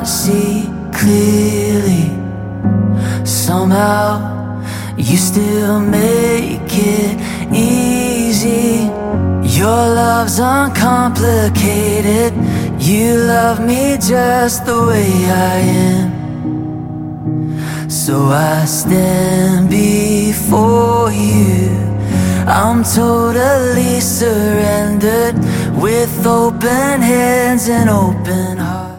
see clearly. Somehow you still make it easy. Your love's uncomplicated. You love me just the way I am. So I stand before you, I'm totally surrendered, with open hands and open heart.